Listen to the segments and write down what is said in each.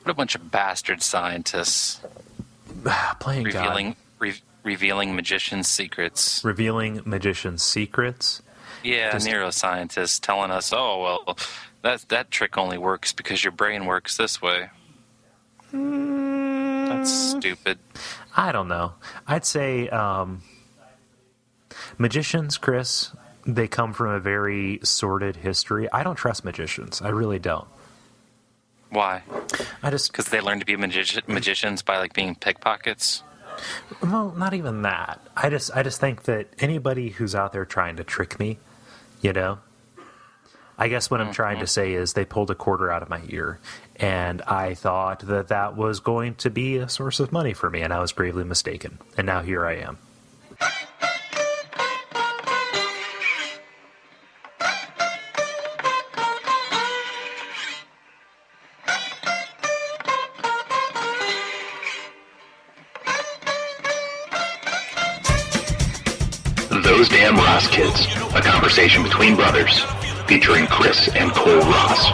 What a bunch of bastard scientists Playing God. revealing magicians' secrets. Revealing magicians' secrets. Yeah, neuroscientists telling us, oh, well, that trick only works because your brain works this way. That's stupid. I don't know. I'd say magicians, Chris, they come from a very sordid history. I don't trust magicians. I really don't. Why? Because they learn to be magicians by like being pickpockets. Well, not even that. I just think that anybody who's out there trying to trick me, you know, I guess what I'm trying to say is they pulled a quarter out of my ear, and I thought that was going to be a source of money for me, and I was gravely mistaken. And now here I am. Those Damn Ross Kids, a conversation between brothers, featuring Chris and Cole Ross.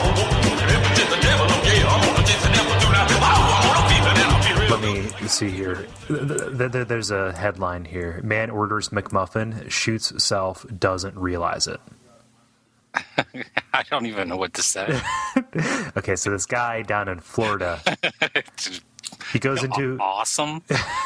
Let me see here. There's a headline here. Man orders McMuffin, shoots self, doesn't realize it. I don't even know what to say. Okay, so this guy down in Florida, he goes into... Awesome.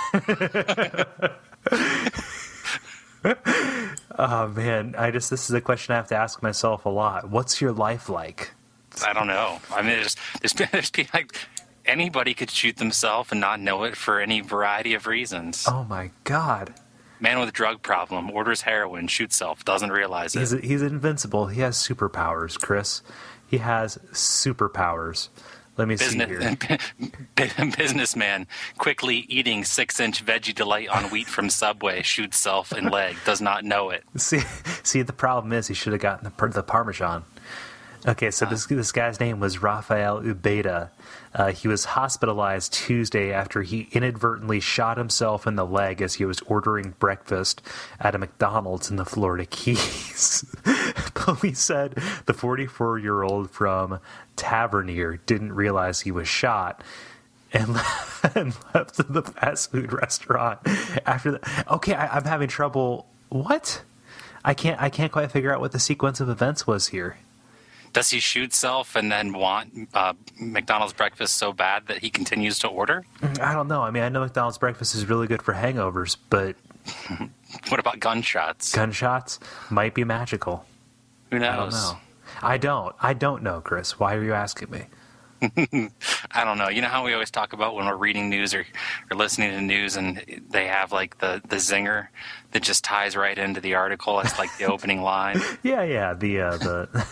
Oh man, this is a question I have to ask myself a lot. What's your life like? I don't know. I mean, there's like anybody could shoot themselves and not know it for any variety of reasons. Oh my God. Man with a drug problem orders heroin, shoots self, doesn't realize it. He's invincible. He has superpowers, Chris. He has superpowers. Let me see here. Businessman quickly eating 6-inch veggie delight on wheat from Subway, shoots self in leg, does not know it. See, the problem is he should have gotten the Parmesan. Okay, so this guy's name was Rafael Ubeda. He was hospitalized Tuesday after he inadvertently shot himself in the leg as he was ordering breakfast at a McDonald's in the Florida Keys. Police said the 44-year-old from Tavernier didn't realize he was shot and left the fast food restaurant after that. Okay, I'm having trouble. What? I can't quite figure out what the sequence of events was here. Does he shoot self and then want McDonald's breakfast so bad that he continues to order? I don't know. I mean, I know McDonald's breakfast is really good for hangovers, but... What about gunshots? Gunshots might be magical. Who knows? I don't know, Chris. Why are you asking me? I don't know. You know how we always talk about when we're reading news or listening to news and they have like the zinger that just ties right into the article. It's like the opening line. Yeah. The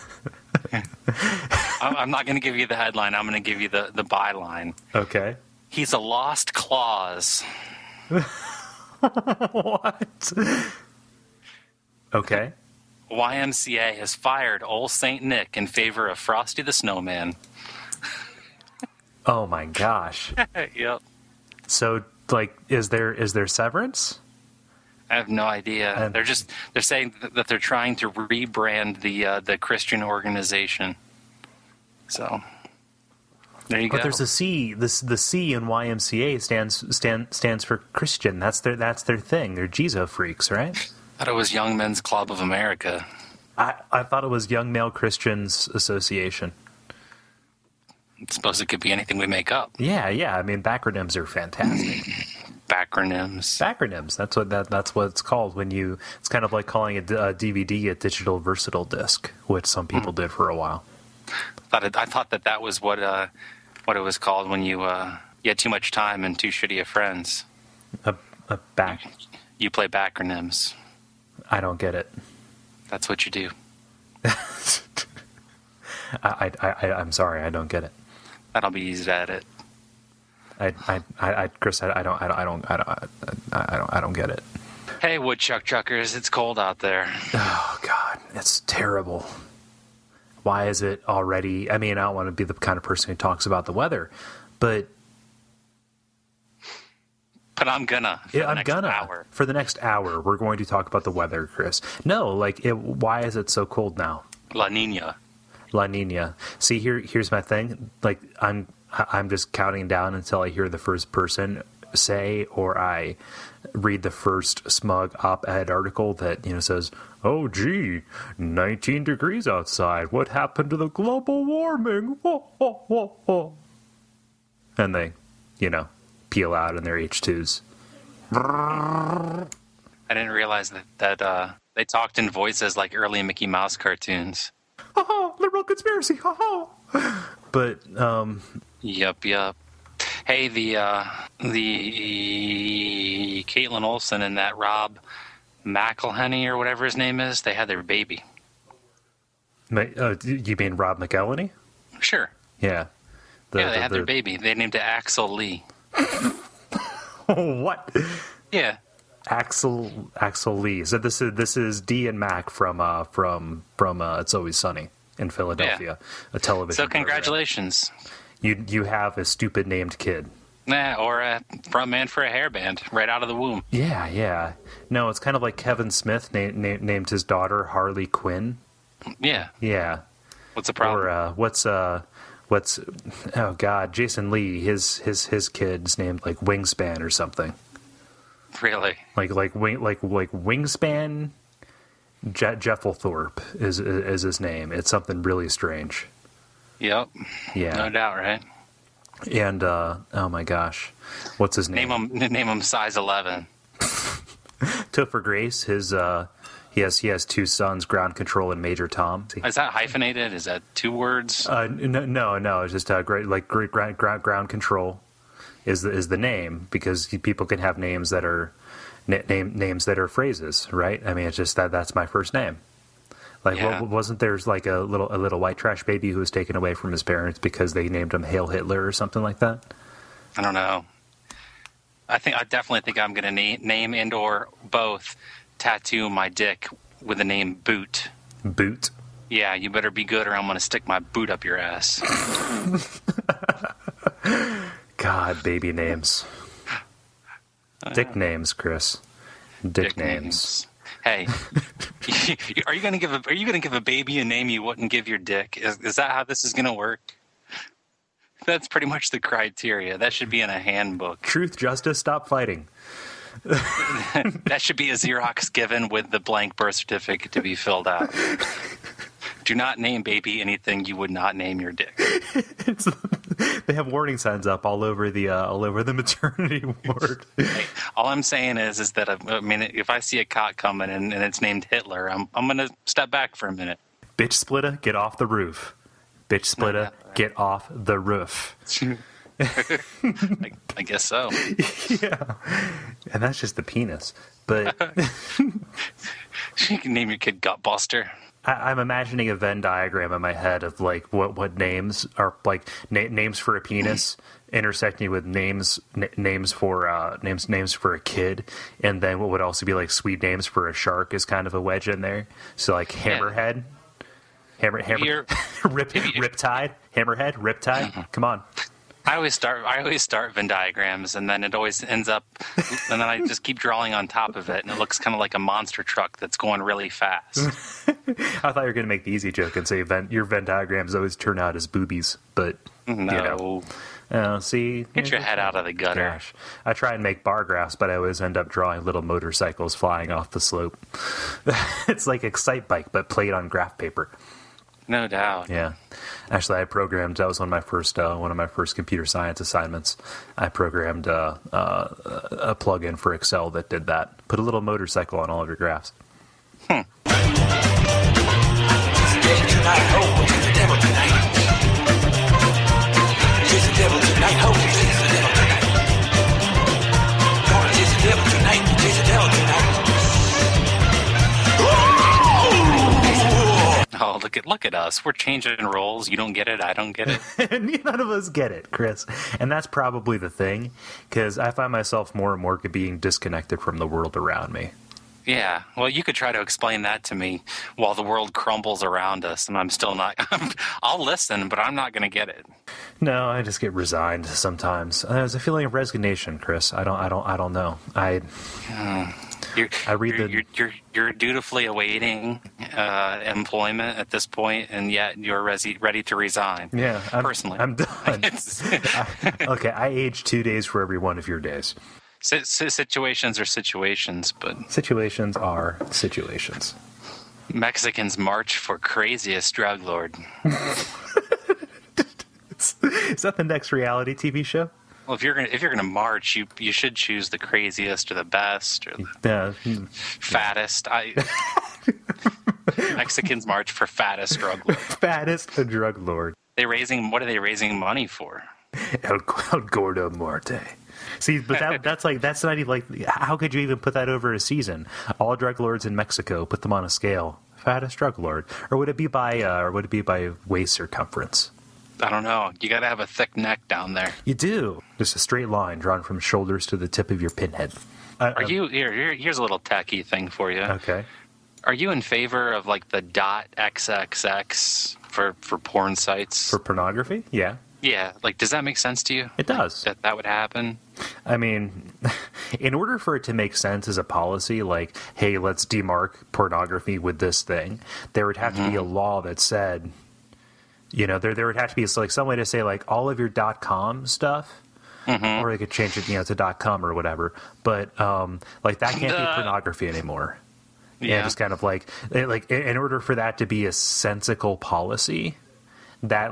I'm not going to give you the headline. I'm going to give you the byline. Okay. He's a lost clause. What? Okay. YMCA has fired Old St. Nick in favor of Frosty the Snowman. Oh my gosh. Yep. So, like, is there severance? I have no idea. They're saying that they're trying to rebrand the Christian organization. So there you go. But there's a C. The C in YMCA stands for Christian. That's their thing. They're Jesus freaks, right? I thought it was Young Men's Club of America. I thought it was Young Male Christians Association. I suppose it could be anything we make up. Yeah. I mean, backronyms are fantastic. Backronyms. That's what it's called when you. It's kind of like calling a DVD a digital versatile disc, which some people did for a while. I thought that was what it was called when you had too much time and too shitty of friends. You play backronyms. I don't get it. That's what you do. I'm sorry, I don't get it. That'll be easy to edit. Chris, I don't get it. Hey, woodchuck chuckers, it's cold out there. Oh God, it's terrible. Why is it already? I mean, I don't want to be the kind of person who talks about the weather, but I'm gonna. For the next hour, we're going to talk about the weather, Chris. No, why is it so cold now? La Nina. See, here's my thing. Like, I'm I'm just counting down until I hear the first person say, or I read the first smug op-ed article that, says, "Oh, gee, 19 degrees outside. What happened to the global warming?" And they, peel out in their H2s. I didn't realize that they talked in voices like early Mickey Mouse cartoons. Liberal conspiracy. But, Yup. Hey, the Caitlin Olsen and that Rob McElhenney or whatever his name is, they had their baby. You mean Rob McElhenney? Sure. Yeah. They had their baby. They named it Axel Lee. What? Yeah. Axel Lee. So this is Dee and Mac from It's Always Sunny in Philadelphia, a television. So congratulations. Program. You have a stupid named kid. Or a frontman for a hair band right out of the womb. Yeah. No, it's kind of like Kevin Smith named his daughter Harley Quinn. Yeah. Yeah. What's the problem? Or what's oh god, Jason Lee, his kid's named like Wingspan or something. Really? Like Wingspan Jefflethorpe is his name. It's something really strange. Yep. Yeah. No doubt, right? And oh my gosh, what's his name? Name him size 11. Topher Grace, he has two sons, Ground Control and Major Tom. Is that hyphenated? Is that two words? No. It's just great Ground Control is the name, because people can have names that are names that are phrases, right? I mean, it's just that's my first name. Like, yeah. Wasn't there like a little white trash baby who was taken away from his parents because they named him Hail Hitler or something like that? I don't know. I definitely think I'm going to name and/or both tattoo my dick with the name Boot. Boot? Yeah, you better be good or I'm going to stick my boot up your ass. God, baby names. Dick names, Chris. Dick names. Hey, are you going to give a baby a name you wouldn't give your dick? Is that how this is going to work? That's pretty much the criteria. That should be in a handbook. Truth, justice, stop fighting. That should be a Xerox given with the blank birth certificate to be filled out. Do not name baby anything you would not name your dick. They have warning signs up all over the maternity ward. Hey, all I'm saying is that if I see a cock coming and it's named Hitler, I'm going to step back for a minute. Bitch splitter, get off the roof. Bitch splitter, get off the roof. I guess so. Yeah, and that's just the penis. But you can name your kid Gutbuster. I'm imagining a Venn diagram in my head of like what names are like names for a penis intersecting with names for a kid, and then what would also be like sweet names for a shark is kind of a wedge in there. So like Hammerhead, Riptide, Hammerhead, Riptide. Come on. I always start Venn diagrams, and then it always ends up, and then I just keep drawing on top of it, and it looks kind of like a monster truck that's going really fast. I thought you were going to make the easy joke and say your Venn diagrams always turn out as boobies, but no. See, get your head out of the gutter. Gosh, I try and make bar graphs, but I always end up drawing little motorcycles flying off the slope. It's like Excite Bike, but played on graph paper. No doubt. Yeah. Actually, that was one of my first computer science assignments. I programmed a plug-in for Excel that did that. Put a little motorcycle on all of your graphs. Oh, look at us. We're changing roles. You don't get it. I don't get it. None of us get it, Chris. And that's probably the thing, because I find myself more and more being disconnected from the world around me. Yeah, well, you could try to explain that to me while the world crumbles around us, and I'm still not. I'll listen, but I'm not going to get it. No, I just get resigned sometimes. There's a feeling of resignation, Chris. I don't know. You're dutifully awaiting employment at this point, and yet you're ready to resign. Yeah, personally, I'm done. Okay, I age 2 days for every one of your days. Situations are situations, but situations are situations. Mexicans march for craziest drug lord. Is that the next reality TV show? Well, if you're gonna march, you should choose the craziest or the best or the fattest. Mexicans march for fattest drug lord. Fattest drug lord. What are they raising money for? El Gordo Muerte. See, but that's not even like, how could you even put that over a season? All drug lords in Mexico, put them on a scale. Fattest drug lord, or would it be by waist circumference? I don't know. You got to have a thick neck down there. You do. Just a straight line drawn from shoulders to the tip of your pinhead. Here's a little tacky thing for you. Okay. Are you in favor of like the .xxx for porn sites? For pornography? Yeah. Yeah, like, does that make sense to you? It does. Like, that would happen? I mean, in order for it to make sense as a policy, like, hey, let's demark pornography with this thing, there would have to be a law that said, there would have to be like some way to say, like, all of your .com stuff, or they could change it, to .com or whatever, but, like, that can't be pornography anymore. Yeah. And just kind of like, in order for that to be a sensical policy, that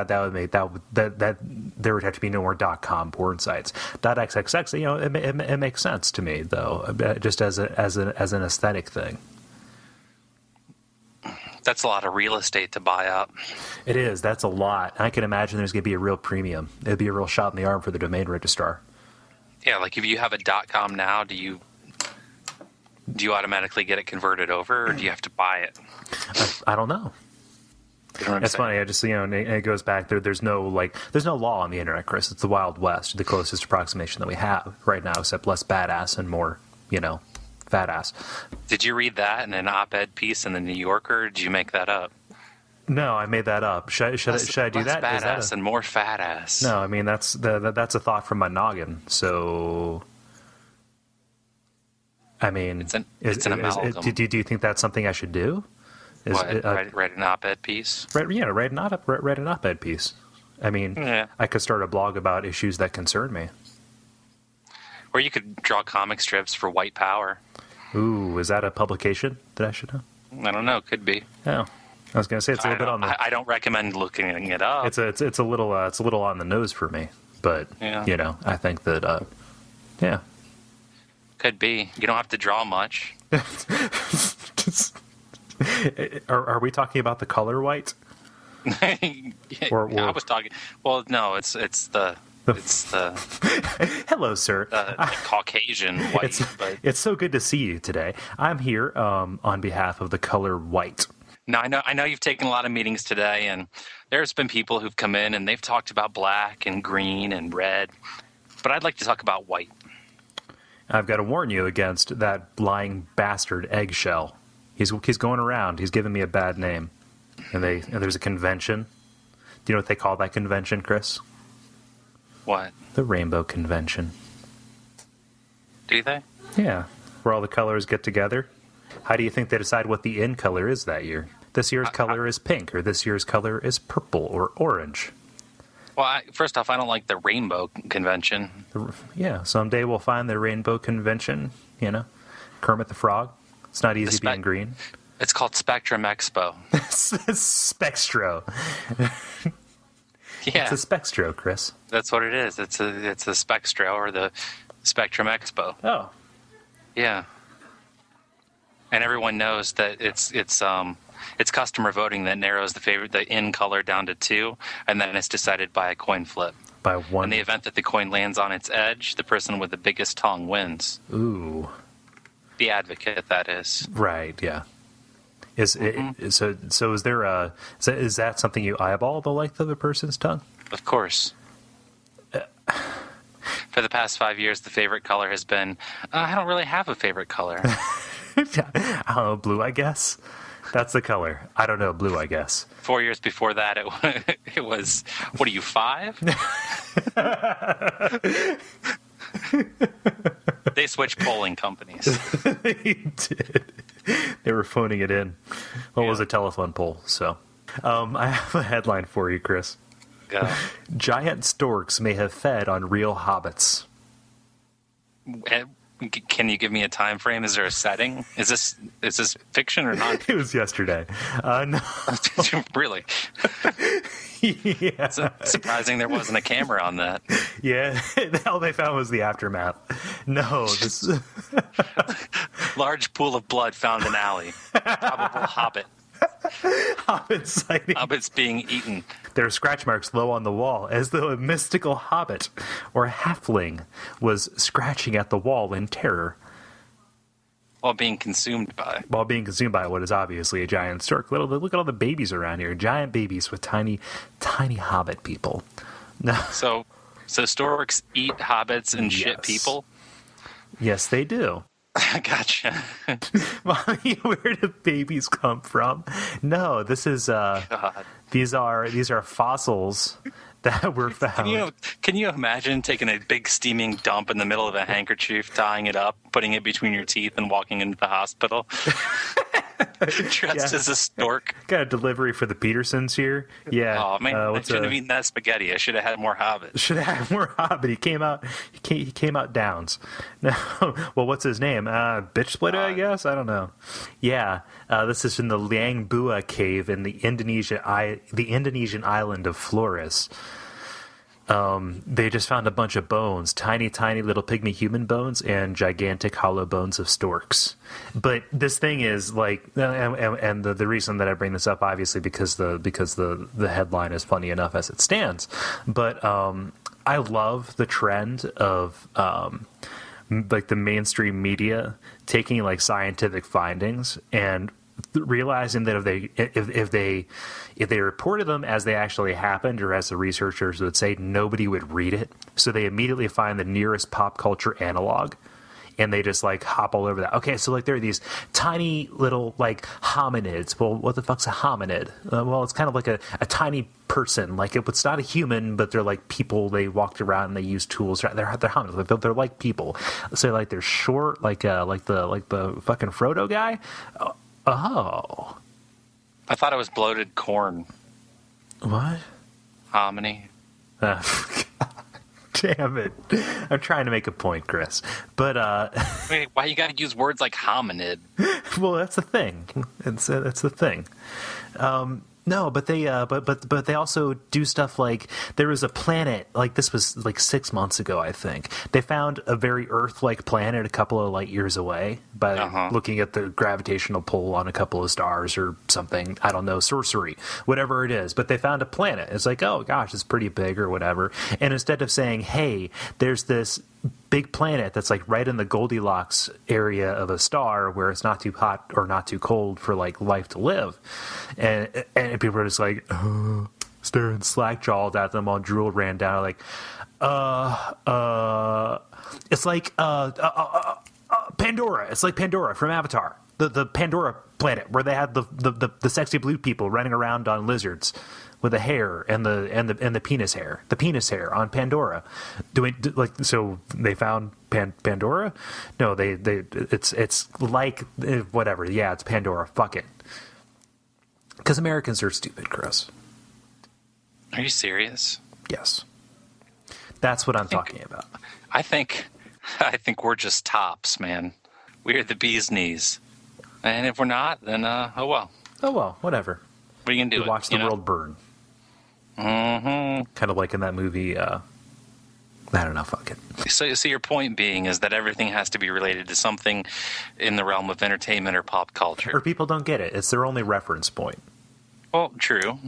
there would have to be no more .com porn sites. .xxx, it makes sense to me though, just as an aesthetic thing. That's a lot of real estate to buy up. It is. That's a lot. I can imagine there's going to be a real premium. It'd be a real shot in the arm for the domain registrar. Yeah, like if you have a .com now, do you automatically get it converted over, or do you have to buy it? I don't know. That's funny. I just, it goes back there. There's no law on the internet, Chris. It's the Wild West, the closest approximation that we have right now, except less badass and more, fat ass. Did you read that in an op-ed piece in the New Yorker? Or did you make that up? No, I made that up. Should I do that? Less badass and more fat ass. No, I mean that's a thought from my noggin. So, I mean, it's an amalgam. Do you think that's something I should do? Write an op-ed piece? Write an op-ed piece. I mean, I could start a blog about issues that concern me. Or you could draw comic strips for White Power. Ooh, is that a publication that I should know? I don't know. Could be. Oh, I was going to say it's a little bit on the. I don't recommend looking it up. It's a little on the nose for me, but I think that could be. You don't have to draw much. Are we talking about the color white? I was talking. Well, no, it's the hello, sir. Caucasian white. It's so good to see you today. I'm here on behalf of the color white. Now, I know you've taken a lot of meetings today, and there's been people who've come in and they've talked about black and green and red, but I'd like to talk about white. I've got to warn you against that lying bastard Eggshell. He's going around. He's giving me a bad name. And there's a convention. Do you know what they call that convention, Chris? What? The Rainbow Convention. Do they? Yeah. Where all the colors get together. How do you think they decide what the in color is that year? This year's color is pink, or this year's color is purple or orange. Well, first off, I don't like the Rainbow Convention. Yeah, someday we'll find the Rainbow Convention, Kermit the Frog. It's not easy being green. It's called Spectrum Expo. Spextro. Yeah. It's a Spextro, Chris. That's what it is. It's a Spextro or the Spectrum Expo. Oh. Yeah. And everyone knows that it's customer voting that narrows the in color down to 2, and then it's decided by a coin flip. By one. In the event that the coin lands on its edge, the person with the biggest tongue wins. Ooh. The advocate, that is. Right. Yeah. Is that something you eyeball, the length of a person's tongue? Of course. For the past 5 years, the favorite color has been, I don't really have a favorite color. I don't know, blue, I guess. That's the color. I don't know, blue, I guess. 4 years before that, it was, what are you, 5? They switched polling companies. They did. They were phoning it in. Well, it was a telephone poll, so. I have a headline for you, Chris. Go. Giant storks may have fed on real hobbits. Can you give me a time frame? Is there a setting? Is this fiction or not? It was yesterday. No. Really? Yeah. It's surprising there wasn't a camera on that. Yeah. All they found was the aftermath. No. This... Large pool of blood found in alley. Probable hobbit. Hobbit sighting. Hobbits being eaten. There are scratch marks low on the wall, as though a mystical hobbit or halfling was scratching at the wall in terror. While being consumed by what is obviously a giant stork. Look at all the babies around here. Giant babies with tiny, tiny hobbit people. No. So storks eat hobbits and shit people? Yes, they do. Gotcha. Mommy, where do babies come from? No, this is God. These are fossils that were found. Can you imagine taking a big steaming dump in the middle of a handkerchief, tying it up, putting it between your teeth, and walking into the hospital? Dressed as a stork. Got a delivery for the Petersons here. Yeah. Oh man, I shouldn't have eaten that spaghetti. I should have had more hobbit. Should have had more hobbit. He came out Downs. No. Well, what's his name? Bitch splitter, I guess. I don't know. Yeah. This is in the Liang Bua cave in the Indonesian island of Flores. They just found a bunch of bones, tiny, tiny little pygmy human bones, and gigantic hollow bones of storks. But this thing is like, and the reason that I bring this up, obviously, because the headline is funny enough as it stands. But I love the trend of like the mainstream media taking like scientific findings and realizing that if they reported them as they actually happened, or as the researchers would say, nobody would read it. So they immediately find the nearest pop culture analog, and they just like hop all over that. Okay, so like there are these tiny little like hominids. Well, what the fuck's a hominid? Well, it's kind of like a tiny person. Like it's not a human, but they're like people. They walked around and they use tools. They're hominids. They're like people. So like they're short, like the fucking Frodo guy. Oh. I thought it was bloated corn. What? Hominy. Damn it. I'm trying to make a point, Chris. But, Wait, why you gotta use words like hominid? Well, that's the thing. That's the thing. No, but they but they also do stuff like there was a planet, like this was like 6 months ago, I think. They found a very Earth-like planet a couple of light years away by looking at the gravitational pull on a couple of stars or something. I don't know, sorcery, whatever it is. But they found a planet. It's like, oh gosh, it's pretty big or whatever. And instead of saying, hey, there's this big planet that's like right in the Goldilocks area of a star where it's not too hot or not too cold for like life to live, and people are just like staring slack-jawed at them while drool ran down like it's like Pandora. It's like Pandora from Avatar, the Pandora planet where they had the sexy blue people running around on lizards with the hair and the penis hair on Pandora. So they found Pandora? No, it's like whatever. Yeah, it's Pandora. Fuck it. Because Americans are stupid, Chris. Are you serious? Yes. That's what I'm talking about. I think we're just tops, man. We're the bee's knees. And if we're not, then oh well. Oh well, whatever. What are you gonna do? Watch the world burn. Mm-hmm. Kind of like in that movie, I don't know, fuck it. So your point being is that everything has to be related to something in the realm of entertainment or pop culture. Or people don't get it. It's their only reference point. Well, true.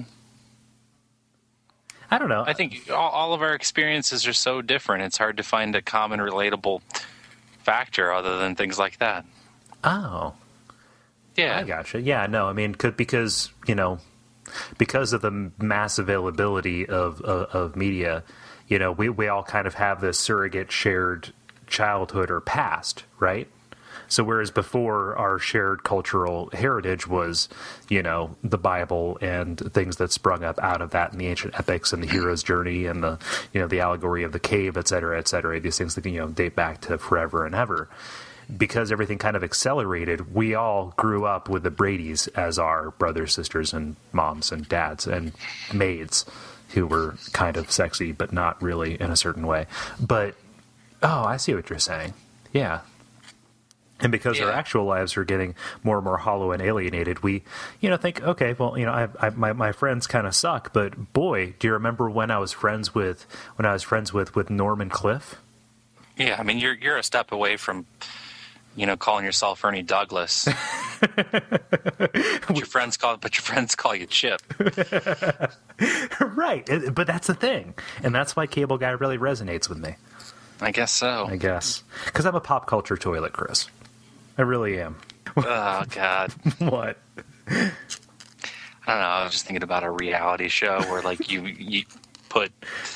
I don't know. I think all of our experiences are so different. It's hard to find a common relatable factor other than things like that. Oh. Yeah. I gotcha. Yeah, no, I mean, because of the mass availability of media, we all kind of have this surrogate shared childhood or past, right? So whereas before our shared cultural heritage was, the Bible and things that sprung up out of that, and the ancient epics and the hero's journey and the, the allegory of the cave, et cetera, these things that, date back to forever and ever. Because everything kind of accelerated, we all grew up with the Bradys as our brothers, sisters, and moms and dads and maids who were kind of sexy, but not really in a certain way. But, I see what you're saying. Yeah. And because our actual lives are getting more and more hollow and alienated, we, think, okay, well, my friends kind of suck, but boy, do you remember when I was friends with Norman Cliff? Yeah, I mean, you're a step away from, calling yourself Ernie Douglas. but your friends call you Chip. Right, but that's the thing, and that's why Cable Guy really resonates with me. I guess so. Because I'm a pop culture toilet, Chris. I really am. Oh, God. What? I don't know. I was just thinking about a reality show where, like, you put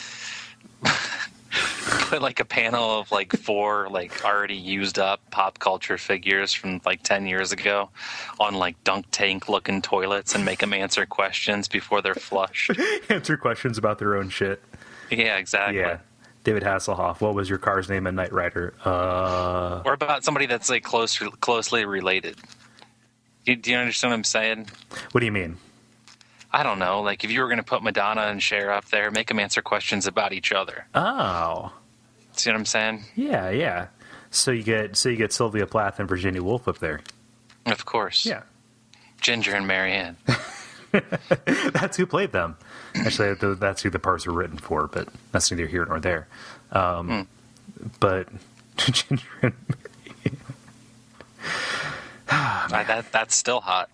like a panel of like 4 like already used up pop culture figures from like 10 years ago on like dunk tank looking toilets and make them answer questions before they're flushed. Answer questions about their own shit. Yeah, exactly. Yeah. David Hasselhoff, what was your car's name in Knight Rider? Or about somebody that's like closely related. Do you understand what I'm saying? What do you mean? I don't know. Like if you were going to put Madonna and Cher up there, make them answer questions about each other. Oh. See what I'm saying? Yeah. So you get Sylvia Plath and Virginia Woolf up there. Of course. Yeah. Ginger and Marianne. That's who played them. Actually, that's who the parts were written for, but that's neither here nor there. But Ginger and Marianne. That's still hot.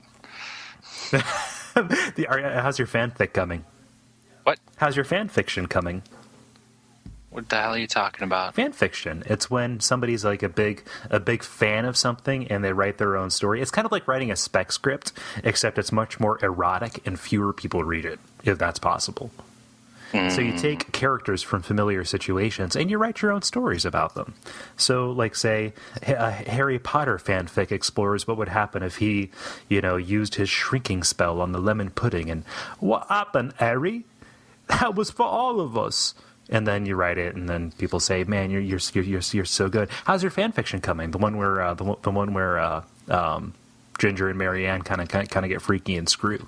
How's your fanfic coming? What? How's your fan fiction coming? What the hell are you talking about? Fan fiction. It's when somebody's like a big fan of something and they write their own story. It's kind of like writing a spec script, except it's much more erotic and fewer people read it, if that's possible. So you take characters from familiar situations and you write your own stories about them. So, like, say, a Harry Potter fanfic explores what would happen if he, used his shrinking spell on the lemon pudding. And what happened, Harry? That was for all of us. And then you write it, and then people say, "Man, you're so good." How's your fan fiction coming? The one where Ginger and Marianne kind of get freaky and screw.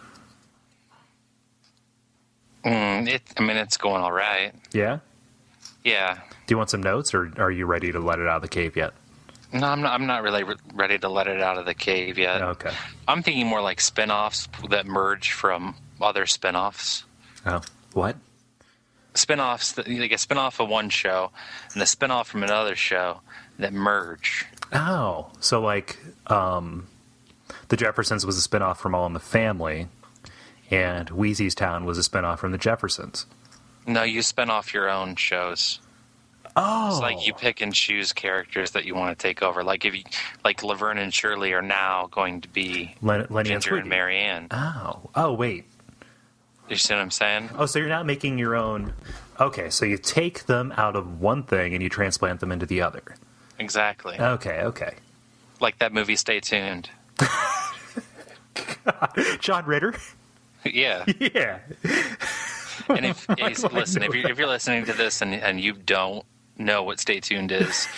It's going all right. Yeah? Yeah. Do you want some notes, or are you ready to let it out of the cave yet? No, I'm not really ready to let it out of the cave yet. Okay. I'm thinking more like spin-offs that merge from other spin-offs. Oh, what? Spin-offs, like a spin-off of one show and a spin-off from another show that merge. Oh, so like The Jeffersons was a spin-off from All in the Family, and Weezy's Town was a spin-off from The Jeffersons. No, you spin off your own shows. Oh. It's like you pick and choose characters that you want to take over. Like like Laverne and Shirley are now going to be Lenny Ginger and Marianne. Oh, wait. You see what I'm saying? Oh, so you're not making your own... Okay, so you take them out of one thing and you transplant them into the other. Exactly. Okay. Like that movie, Stay Tuned. John Ritter? Yeah. Yeah. And if you're listening to this and you don't know what Stay Tuned is,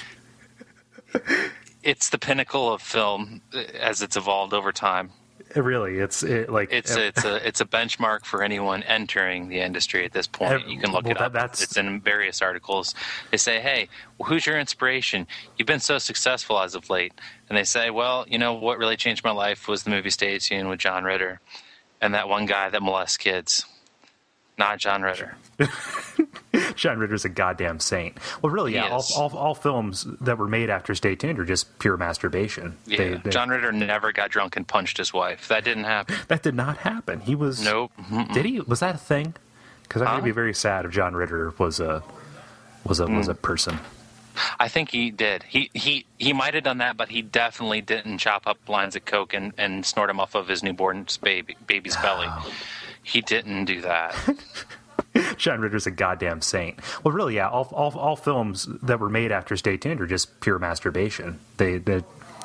it's the pinnacle of film as it's evolved over time. Really, it's a benchmark for anyone entering the industry at this point. You can look it up. It's in various articles. They say, "Hey, who's your inspiration? You've been so successful as of late." And they say, "Well, what really changed my life was the movie Stay Tuned with John Ritter, and that one guy that molests kids." Not John Ritter. John Ritter's a goddamn saint. Well, really, yeah. All films that were made after Stay Tuned are just pure masturbation. Yeah. John Ritter never got drunk and punched his wife. That didn't happen. That did not happen. He was... Nope. Mm-mm. Did he? Was that a thing? Because I'm going to be very sad if John Ritter was a person. I think he did. He might have done that, but he definitely didn't chop up lines of coke and snort them off of his newborn baby's belly. He didn't do that. John Ritter's a goddamn saint. Well, really, yeah. All films that were made after Stay Tuned are just pure masturbation. They that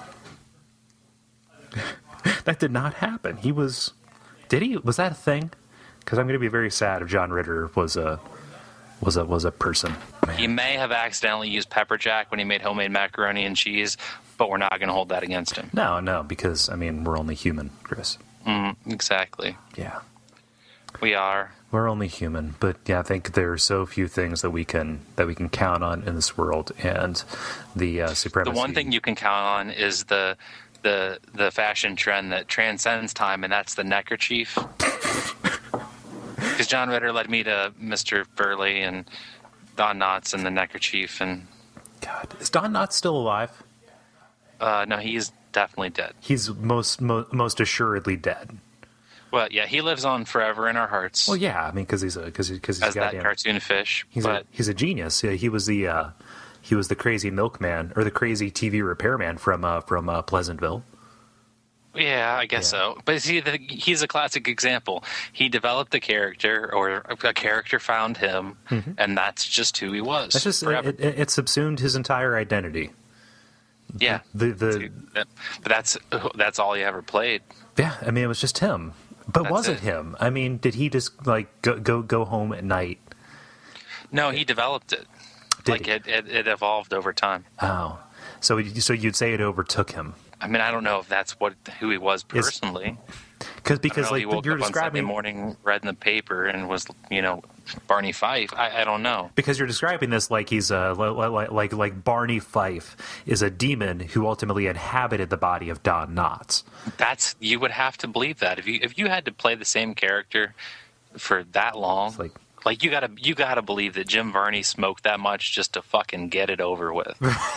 did not happen. He was. Did he? Was that a thing? Because I'm going to be very sad if John Ritter was a person. Man. He may have accidentally used pepper jack when he made homemade macaroni and cheese, but we're not going to hold that against him. No, because I mean we're only human, Chris. Exactly. Yeah, we are. We're only human, but yeah, I think there are so few things that we can count on in this world, and the supremacy. The one thing you can count on is the fashion trend that transcends time, and that's the neckerchief. Because John Ritter led me to Mr. Burley and Don Knotts and the neckerchief. And God, is Don Knotts still alive? No, he's definitely dead. He's most assuredly dead. Well, yeah, he lives on forever in our hearts. Well, yeah, I mean, because he's as that cartoon fish. He's a genius. Yeah, he was the crazy milkman or the crazy TV repairman from Pleasantville. Yeah, I guess so. But see, he's a classic example. He developed a character, or a character found him, and that's just who he was. That's just it subsumed his entire identity. Yeah, but that's all he ever played. Yeah, I mean, it was just him. But was it him? I mean, did he just like go home at night? No, he developed it. It evolved over time. Oh, so you'd say it overtook him. I mean, I don't know if that's who he was personally. Because like he woke you're up describing on Sunday morning, read in the paper, and was Barney Fife. I don't know. Because you're describing this like he's like Barney Fife is a demon who ultimately inhabited the body of Don Knotts. You would have to believe that if you had to play the same character for that long. Like you gotta believe that Jim Varney smoked that much just to fucking get it over with.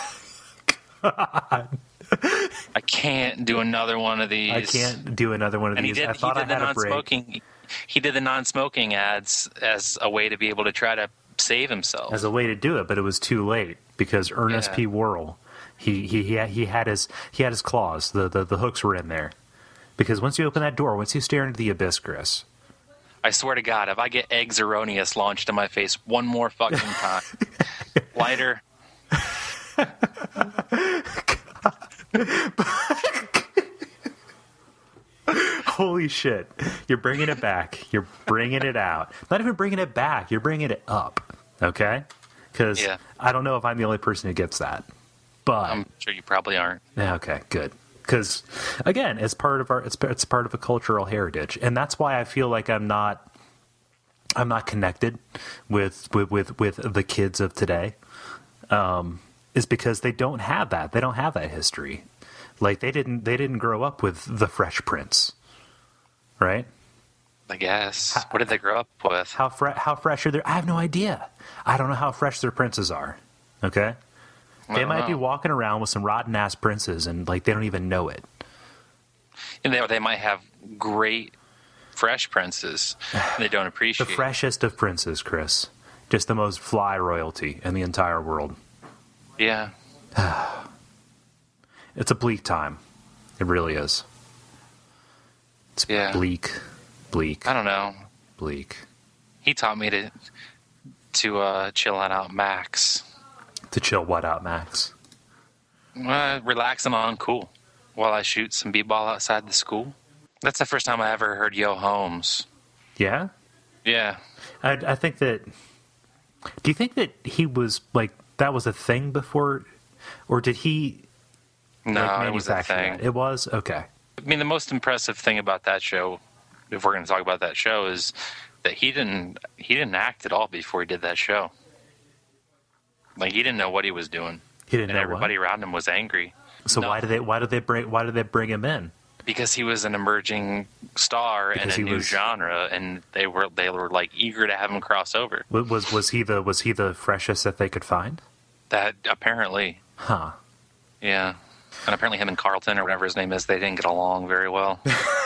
God. I can't do another one of these. I can't do another one of these. I thought I had a break. He did the non-smoking ads as a way to be able to try to save himself. As a way to do it, but it was too late because Ernest P. Worrell, he had his claws. The hooks were in there. Because once you open that door, once you stare into the abyss, Chris. I swear to God, if I get eggs erroneous launched in my face one more fucking time, lighter. Holy shit. You're bringing it back. You're bringing it out. Not even bringing it back. You're bringing it up. Okay? Because I don't know if I'm the only person who gets that. But I'm sure you probably aren't. Okay, good. Because, again, it's part of it's part of a cultural heritage. And that's why I feel like I'm not connected with the kids of today. Is because they don't have that. They don't have that history. Like they didn't grow up with the Fresh Prince, right? I guess. What did they grow up with? How fresh are they? I have no idea. I don't know how fresh their princes are. Okay, they might be walking around with some rotten ass princes, and like they don't even know it. And they might have great fresh princes. They don't appreciate the freshest of princes, Chris. Just the most fly royalty in the entire world. Yeah. It's a bleak time. It really is. It's bleak. I don't know. Bleak. He taught me to chill out Max. To chill what out, Max? Relax and on cool while I shoot some b-ball outside the school. That's the first time I ever heard Yo Holmes. Yeah? Yeah. I think that... Do you think that he was, like, that was a thing before? Or did he... No, it was a thing. It was? Okay. I mean, the most impressive thing about that show, if we're going to talk about that show, is that he didn't act at all before he did that show. Like, he didn't know what he was doing. He didn't know everybody around him was angry. So why did they bring him in? Because he was an emerging star in a new genre, and they were like eager to have him cross over. Was he the freshest that they could find? That apparently. Huh. Yeah. And apparently him and Carlton, or whatever his name is, they didn't get along very well.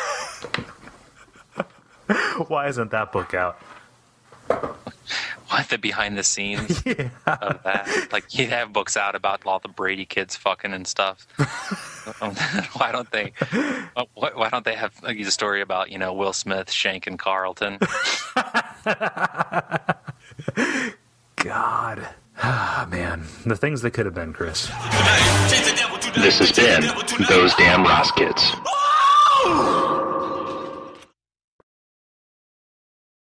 Why isn't that book out? What, the behind the scenes of that? Like, he'd have books out about all the Brady kids fucking and stuff. Why don't they have a story about, Will Smith shanking Carlton? God. Ah, man. The things that could have been, Chris. This has been Those Damn Ross Kids.